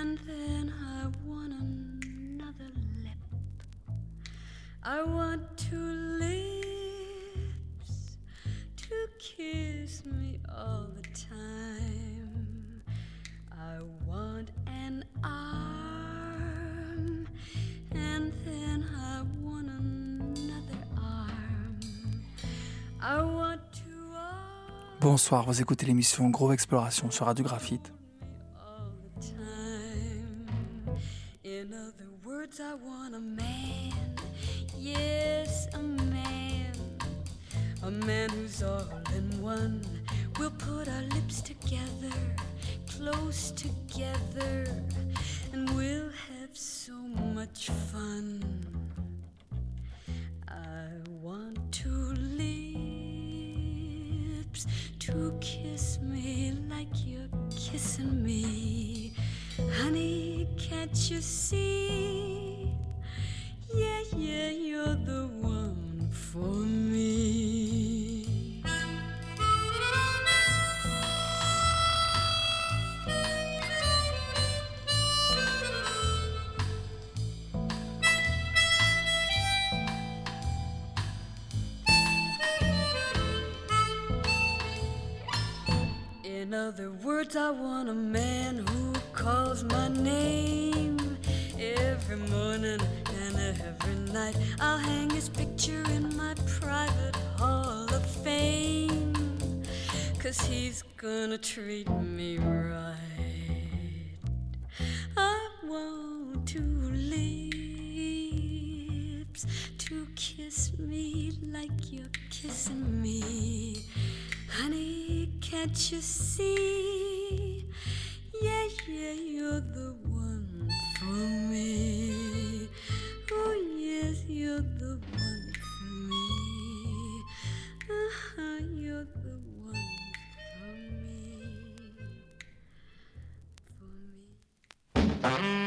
And then I want another lip. I want two lips to kiss me all the time. I want an arm, and then I want another arm. I want two arms. Bonsoir, vous écoutez l'émission Groove Exploration sur Radio Graphite. In other words, I want a man, yes, a man who's all in one. We'll put our lips together, close together, and we'll have so much fun. I want two lips to kiss me like you're kissing me. Honey, can't you see? Yeah, you're the one for me. In other words, I want a man who calls my name every morning and every night. I'll hang his picture in my private hall of fame, 'cause he's gonna treat me right. I want two lips to kiss me like you're kissing me. Honey, can't you see? Yeah, you're the one for me. Oh, yes, you're the one for me. You're the one for me. For me.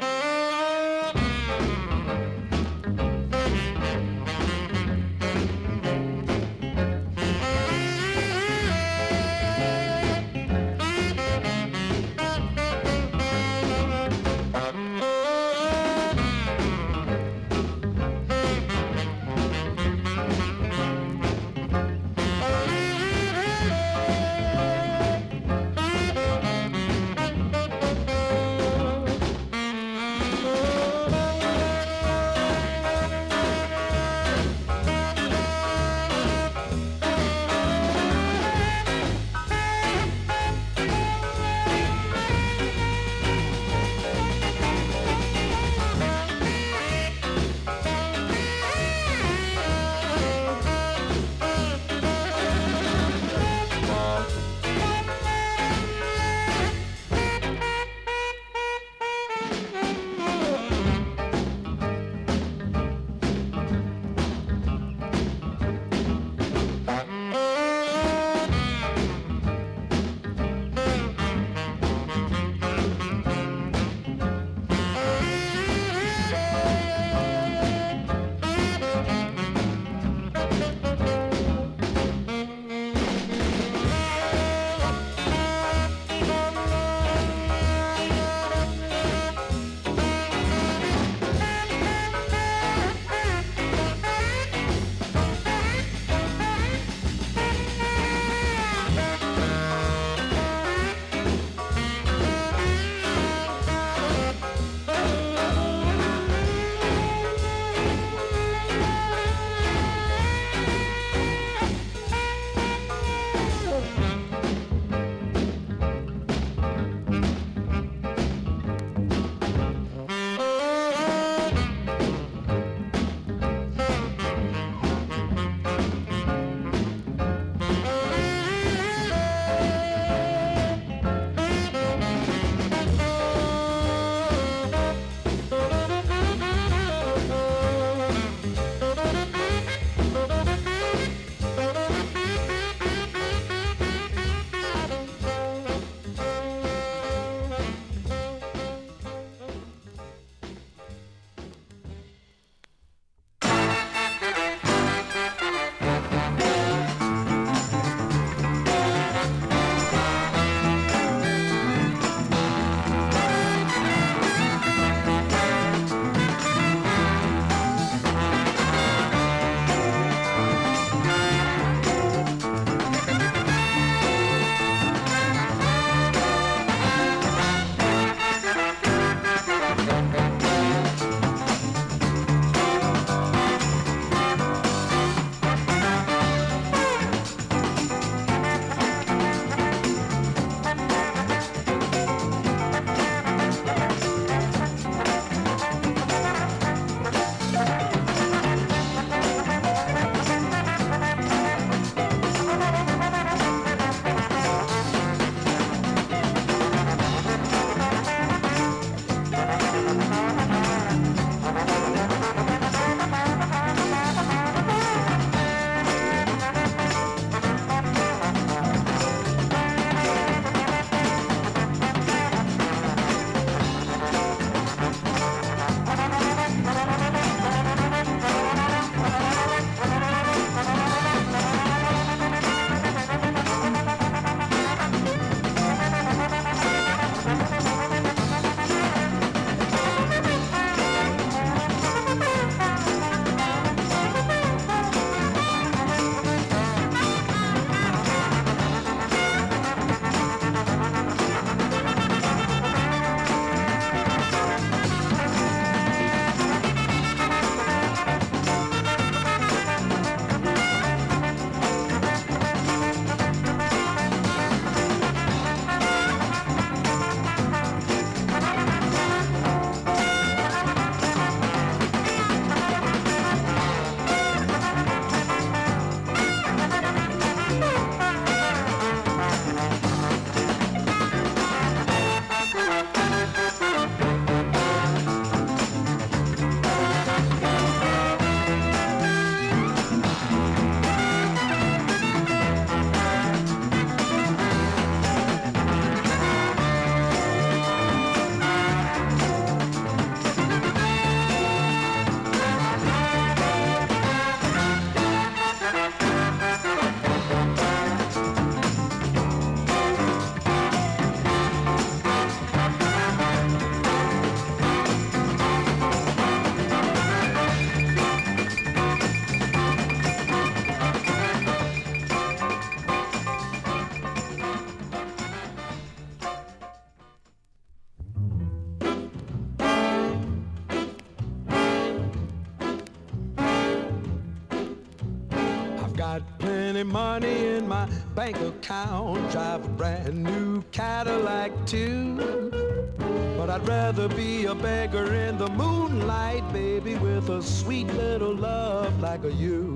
plenty money in my bank account, drive a brand new Cadillac too. But I'd rather be a beggar in the moonlight, baby, with a sweet little love like a you.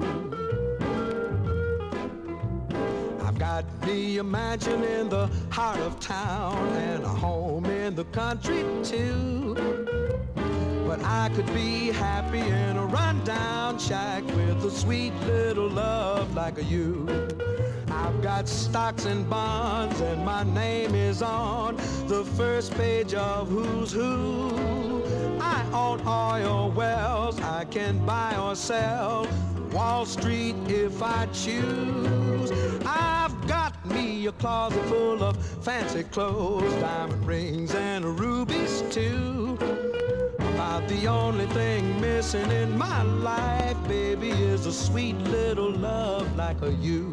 I've got me imagining the heart of town and a home in the country too. But I could be happy in a rundown shack with a sweet little love like a you. I've got stocks and bonds and my name is on the first page of Who's Who. I own oil wells, I can buy or sell Wall Street if I choose. I've got me a closet full of fancy clothes, diamond rings and rubies too. About the only thing missing in my life, baby, is a sweet little love like a you.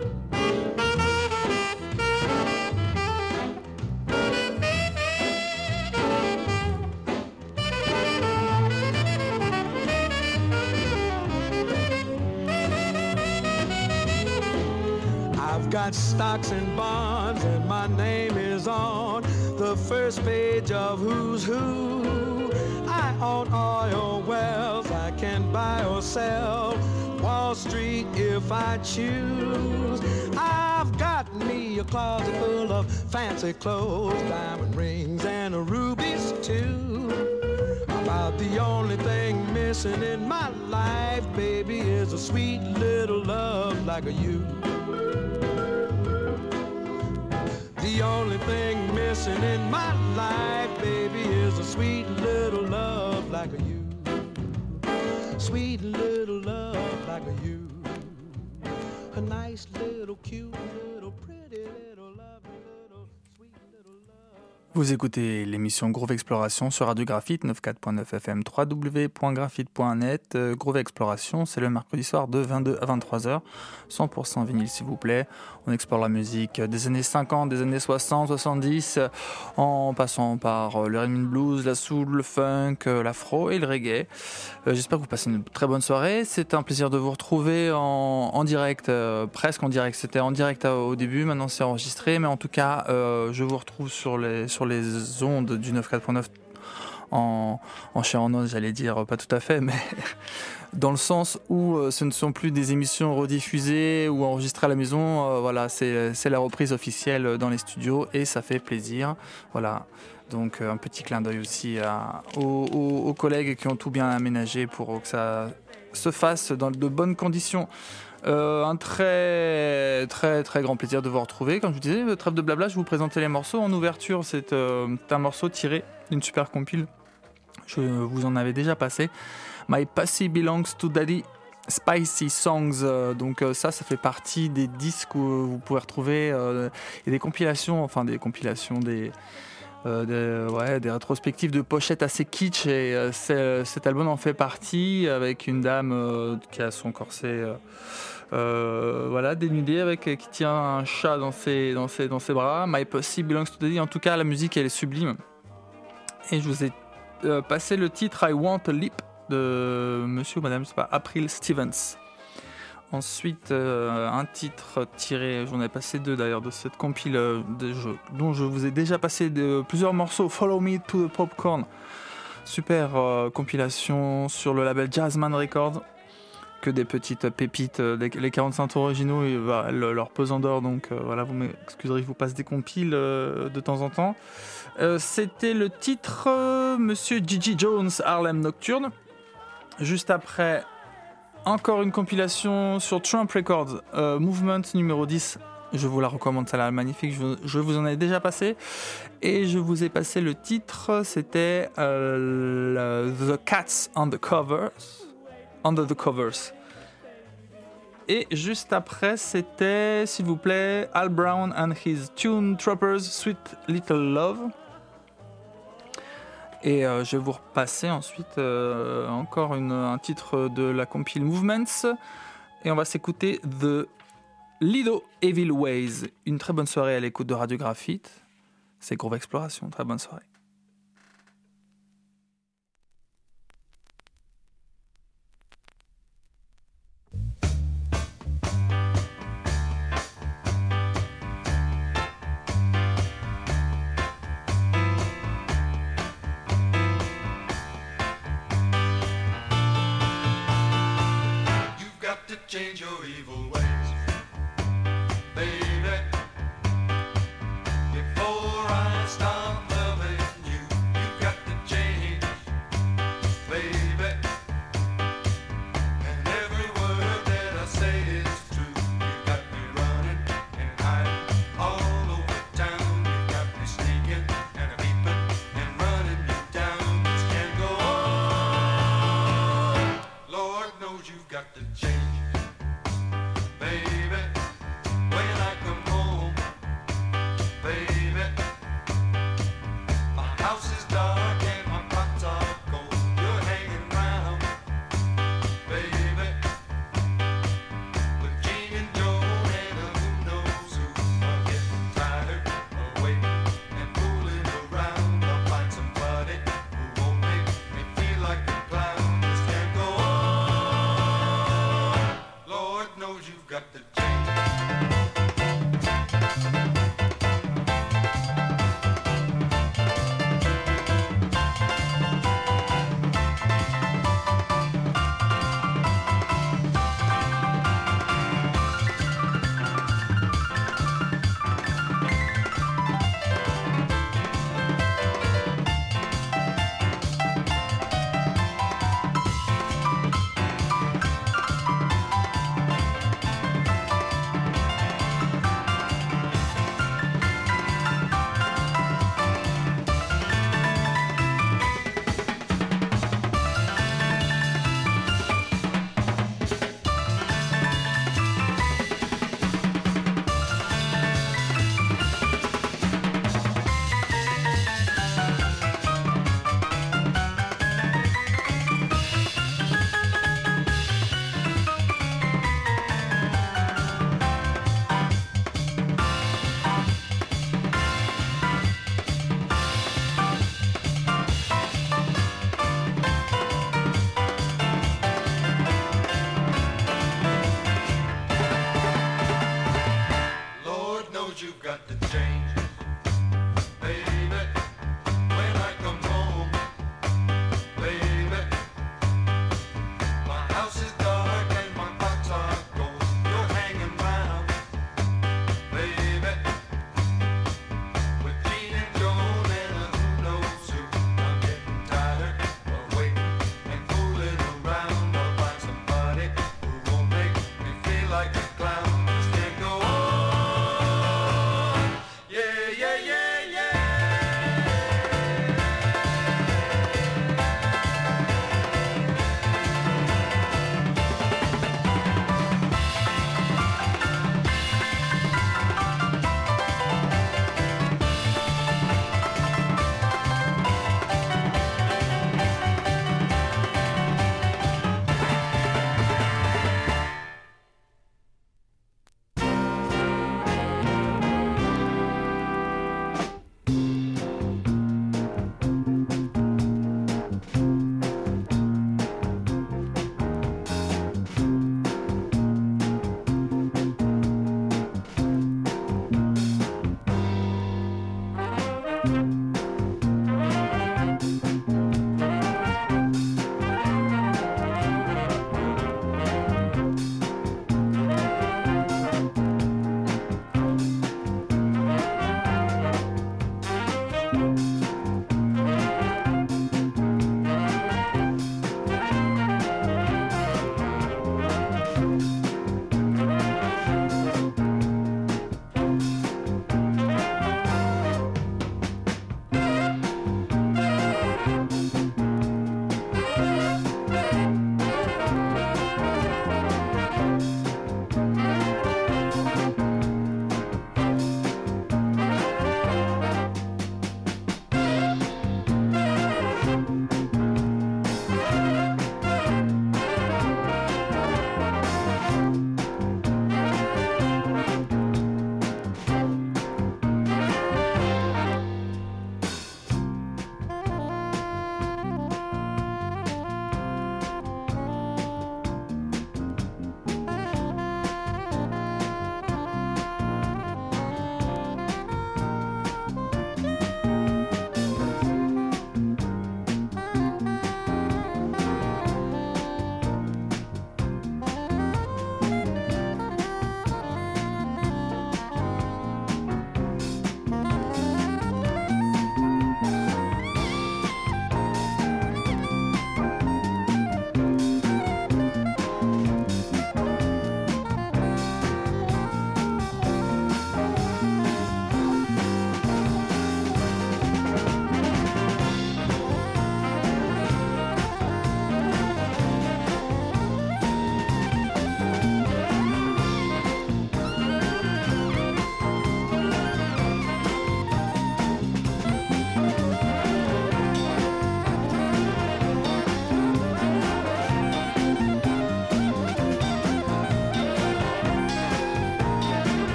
I've got stocks and bonds and my name is on the first page of Who's Who. I own oil wells, I can buy or sell Wall Street if I choose. I've got me a closet full of fancy clothes, diamond rings and rubies too. About the only thing missing in my life, baby, is a sweet little love like a you. The only thing missing in my life, baby, is a sweet little love like a you. Sweet little love like a you. A nice little cute little pretty little lovely little sweet little love. Vous écoutez l'émission Groove Exploration sur Radio Graphite 94.9 FM, www.graphite.net. Groove Exploration, c'est le mercredi soir de 22 à 23h. 100% vinyle s'il vous plaît. On explore la musique des années 50, des années 60, 70, en passant par le rhythm and blues, la soul, le funk, l'afro et le reggae. J'espère que vous passez une très bonne soirée. C'est un plaisir de vous retrouver en direct, presque en direct. C'était en direct au début, maintenant c'est enregistré, mais en tout cas, je vous retrouve sur les ondes du 94.9 en chair en os, j'allais dire, pas tout à fait, mais dans le sens où ce ne sont plus des émissions rediffusées ou enregistrées à la maison. Voilà, c'est la reprise officielle dans les studios et ça fait plaisir. Voilà, donc un petit clin d'œil aussi aux collègues qui ont tout bien aménagé pour que ça se fasse dans de bonnes conditions. Un très très très grand plaisir de vous retrouver. Comme je vous disais, trêve de blabla, je vais vous présenter les morceaux. En ouverture, c'est un morceau tiré d'une super compile. Je vous en avais déjà passé. My Pussy Belongs to Daddy, Spicy Songs. Donc ça fait partie des disques où vous pouvez retrouver des compilations, des rétrospectives de pochettes assez kitsch, et cet album en fait partie, avec une dame qui a son corset dénudé, qui tient un chat dans ses bras. My Pussy Belongs to Daddy. En tout cas, la musique elle est sublime. Et je vous ai passé le titre I Want a Leap de monsieur ou madame, je sais pas, April Stevens. Ensuite, un titre tiré, j'en ai passé deux d'ailleurs, de cette compile dont je vous ai déjà passé plusieurs morceaux, Follow Me to the Popcorn. Super compilation sur le label Jazzman Records. Que des petites pépites, les 45 originaux, leur pesant d'or, donc voilà, vous m'excuserez, je vous passe des compiles de temps en temps. C'était le titre Monsieur Gigi Jones, Harlem Nocturne. Juste après, encore une compilation sur Trump Records, Movement numéro 10. Je vous la recommande, celle-là, magnifique, je vous en ai déjà passé. Et je vous ai passé le titre, c'était The Cats Under the Covers. Et juste après, c'était, s'il vous plaît, Al Brown and His Tune Troopers, Sweet Little Love. Et je vais vous repasser ensuite encore un titre de la compile Movements. Et on va s'écouter The Lido Evil Ways. Une très bonne soirée à l'écoute de Radio Graphite. C'est Groove Exploration, très bonne soirée. got to change your evil ways, baby. Before I stop loving you, you got to change, baby. And every word that I say is true. You got me running and hiding all over town. You got me sneaking and peeping and running you down. This can't go on. Lord knows you've got to change, baby. When I come home, baby, my house is dark and my pots are cold. You're hanging round, baby, with King and Joan and who knows who. I'm getting tired of waiting and fooling around. I'll find somebody who won't make me feel like a clown. This can't go on. Lord knows you've got to change. Lord knows you've got to change, baby. When I come home, baby, my house is dark and my pots are cold. You're hanging round, baby, with Gene and Joan and who knows who. I'm getting tired of waiting and fooling around. I'll find somebody who won't make me feel like a clown. This can't go on.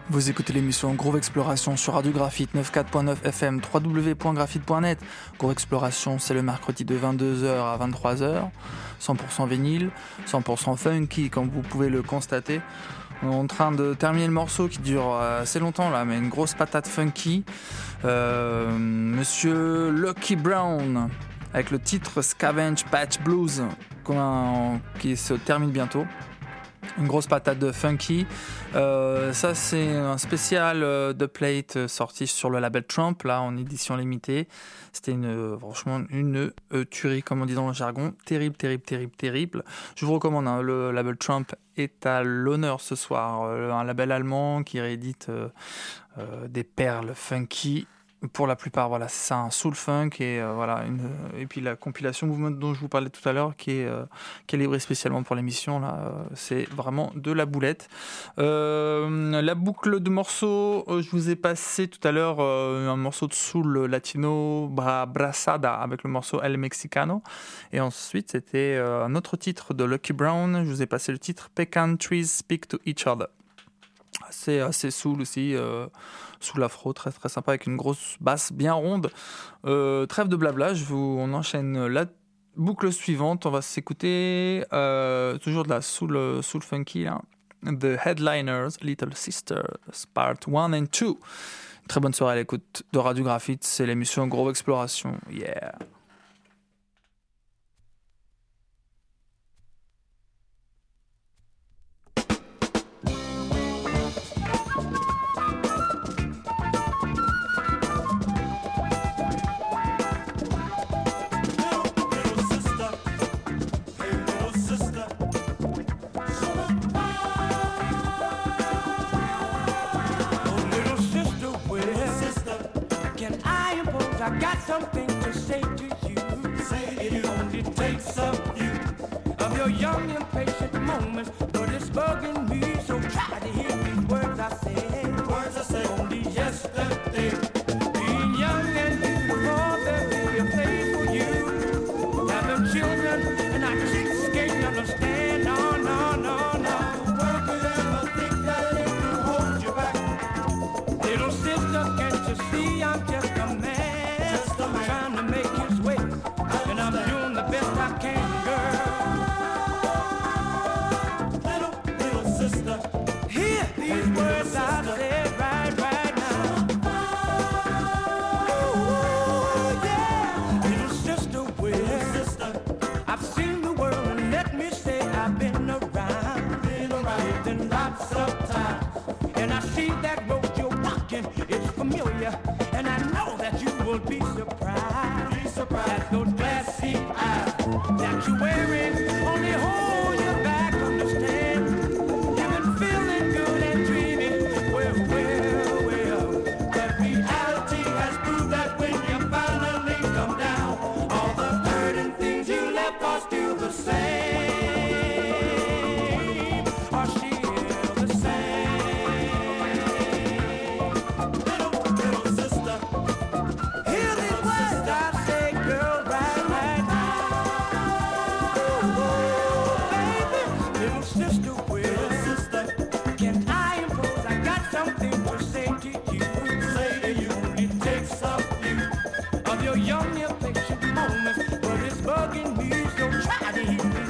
Vous écoutez l'émission Groove Exploration sur Radio Graphite 94.9 FM, www.graphite.net. Groove Exploration, c'est le mercredi de 22h à 23h. 100% vinyle, 100% funky, comme vous pouvez le constater. On est en train de terminer le morceau qui dure assez longtemps là, mais une grosse patate funky. Monsieur Lucky Brown, avec le titre Scavenge Patch Blues, qui se termine bientôt. Une grosse patate de funky. Ça, c'est un spécial de plate sorti sur le label Trump, là, en édition limitée. C'était franchement une tuerie, comme on dit dans le jargon. Terrible, terrible, terrible, terrible. Je vous recommande, hein, le label Trump est à l'honneur ce soir. Un label allemand qui réédite des perles funky. Pour la plupart, voilà, c'est ça, un soul funk et voilà, et puis la compilation Movement dont je vous parlais tout à l'heure, qui est calibrée spécialement pour l'émission là, c'est vraiment de la boulette. La boucle de morceaux, je vous ai passé tout à l'heure un morceau de soul latino, Brasada, avec le morceau El Mexicano, et ensuite c'était un autre titre de Lucky Brown. Je vous ai passé le titre Pecan Trees Speak to Each Other. C'est assez soul aussi, soul afro, très très sympa, avec une grosse basse bien ronde. Trêve de blabla, on enchaîne la boucle suivante. On va s'écouter toujours de la soul funky là. The Headliners, Little Sisters, Part 1 and 2. Très bonne soirée à l'écoute de Radio Graphite, c'est l'émission Groove Exploration. Yeah. I got something to say to you. It only takes a few of your young impatient moments, but it's bugging me. So try to hear these words I say. Only yesterday, being young and beautiful, there'll be a place for you. Having children and our chicks can't understand. No. The world could ever think that it could hold you back. Little sister, can't you see I'm just a man? Trying to make his way, and I'm doing the best I can, girl. Little sister, hear these words I said right now. Oh, yeah. Little sister, I've seen the world, and let me say I've been around, living lots of time, and I see that road you're walking, it's familiar, and I know that you will be surprised. That those glassy eyes that you're wearing only hold you back, understand? You've been feeling good and dreaming, well. But reality has proved that when you finally come down, all the hurting things you left are still the same. Are still the same. Little sister, hear these words I say, girl, right now. Oh, baby, little sister, can I impose? I got something to say to you. It only takes a few of your young impatient moments, but it's bugging me, so try to hear me.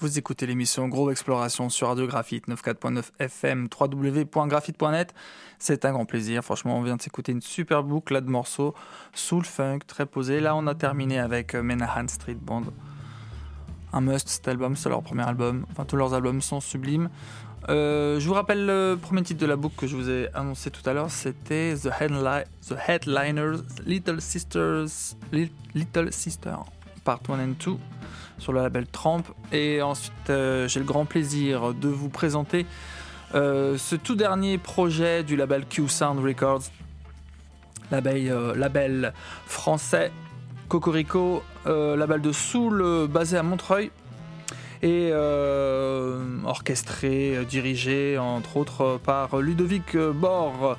Vous écoutez l'émission Groove Exploration sur Radio Graphite 94.9 FM, www.graphite.net. C'est un grand plaisir. Franchement, on vient de s'écouter une super boucle là, de morceaux soul funk, très posé. Là, on a terminé avec Menahan Street Band. Un must, cet album, c'est leur premier album. Enfin, tous leurs albums sont sublimes. Je vous rappelle le premier titre de la boucle que je vous ai annoncé tout à l'heure, c'était The Headliners Little Sister Part 1 and 2 sur le label Tramp. Et ensuite, j'ai le grand plaisir de vous présenter ce tout dernier projet du label Q-Sound Records, label français Cocorico, label de soul basé à Montreuil et orchestré, dirigé entre autres par Ludovic Bord,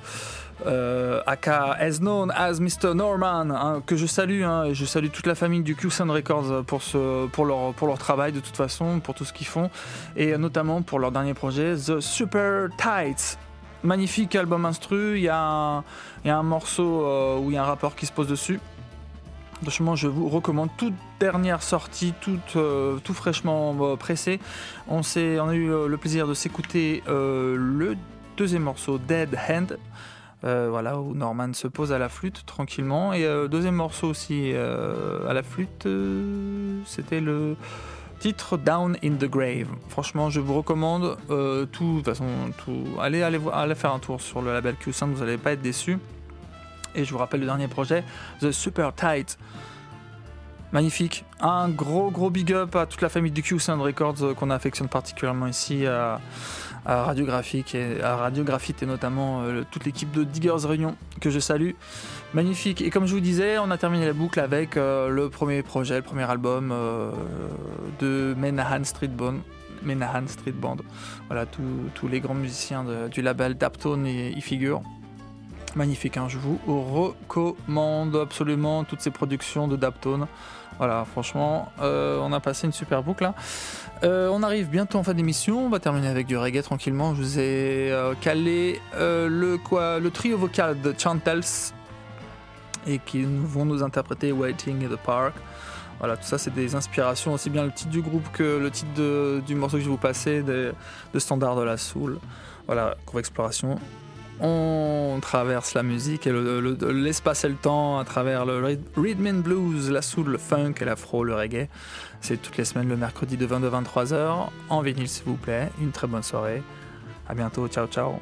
aka as known as Mr. Norman, hein, que je salue, hein, et je salue toute la famille du Q-Sound Records pour leur travail de toute façon, pour tout ce qu'ils font, et notamment pour leur dernier projet The Super Tights. Magnifique album instru, il y a un morceau où il y a un rappeur qui se pose dessus. Franchement, je vous recommande. Toute dernière sortie, tout fraîchement pressé. On a eu le plaisir de s'écouter le deuxième morceau, Dead Hand, voilà, où Norman se pose à la flûte tranquillement. Et deuxième morceau aussi à la flûte, c'était le titre Down in the Grave. Franchement, je vous recommande de toute façon, allez faire un tour sur le label Q-Sound, vous n'allez pas être déçus. Et je vous rappelle le dernier projet, The Super Tight. Magnifique. Un gros big up à toute la famille du Q-Sound Records qu'on affectionne particulièrement ici à Radio Graphite et notamment toute l'équipe de Diggers Réunion que je salue. Magnifique. Et comme je vous disais, on a terminé la boucle avec le premier album de Menahan Street Band. Voilà, tous les grands musiciens du label Daptone y figurent. Magnifique, hein, je vous recommande absolument toutes ces productions de Daptone. Voilà, franchement, on a passé une super boucle là. On arrive bientôt en fin d'émission, on va terminer avec du reggae tranquillement. Je vous ai calé le trio vocal de Chantels et qui vont nous interpréter Waiting in the Park. Voilà, tout ça c'est des inspirations, aussi bien le titre du groupe que le titre du morceau que je vais vous passer, de standard de la soul. Voilà, Groove Exploration. On traverse la musique et l'espace et le temps à travers le rhythm and blues, la soul, le funk et l'afro, le reggae. C'est toutes les semaines le mercredi de 22 à 23h en vinyle s'il vous plaît. Une très bonne soirée. À bientôt. Ciao ciao.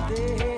day.